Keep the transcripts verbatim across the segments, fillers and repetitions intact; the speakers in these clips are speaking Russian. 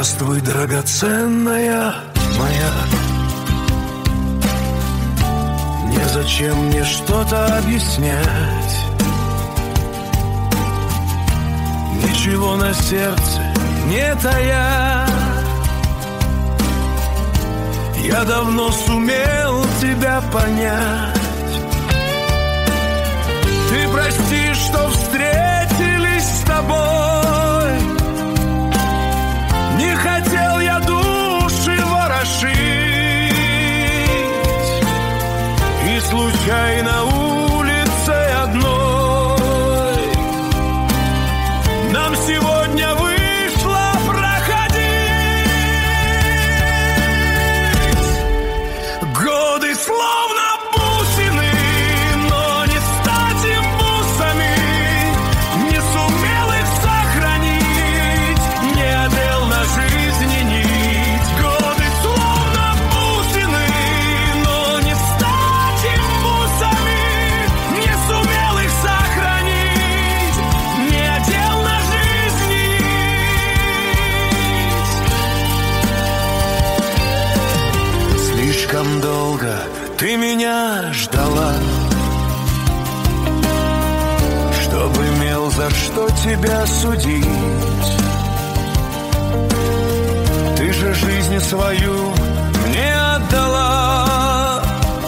Здравствуй, драгоценная моя. Незачем мне что-то объяснять. Ничего на сердце не тая. Я давно сумел тебя понять. Ты прости, что встретились с тобой. Не хотел я души ворошить. И случайно улице одной нам сегодня вышло проходить. Годы словно бусины, но не стать им бусами. Не сумел их сохранить, не одел на жизни нить. Годы словно бусины, но не стать им бусами. Не сумел их сохранить, не одел на жизни нить. Слишком долго ты меня ждала, чтобы имел за что тебя судить. Ты же жизнь свою мне отдала.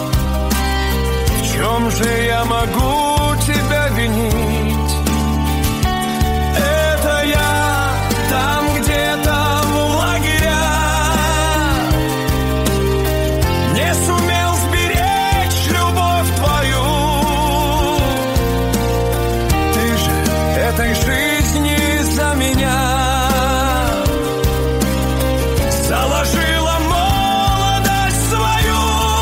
В чем же я могу тебя винить? Это я там где-то в лагерях не сумел сберечь любовь твою. Ты же этой жизни за меня заложила молодость свою.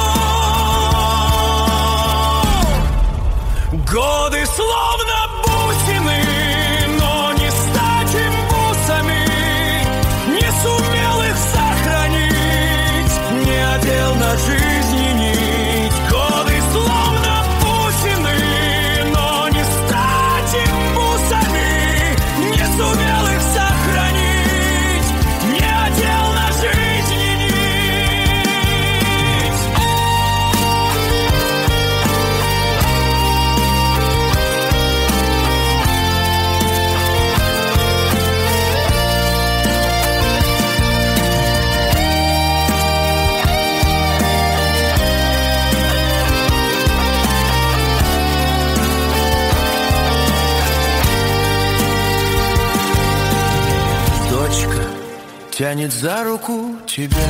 Годы словно бусины, но не стать им бусами. Не сумел их сохранить, не одел на жизни нить. Годы словно бусины, но не стать им бусами. Не сумел их сохранить, не одел на жизни нить. Дочка тянет за руку тебя.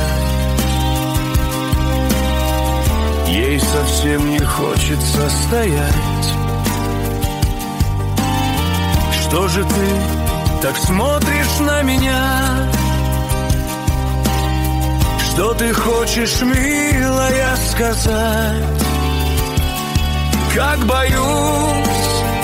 Ей совсем не хочется стоять. Что же ты так смотришь на меня? Что ты хочешь, милая, сказать? Как боюсь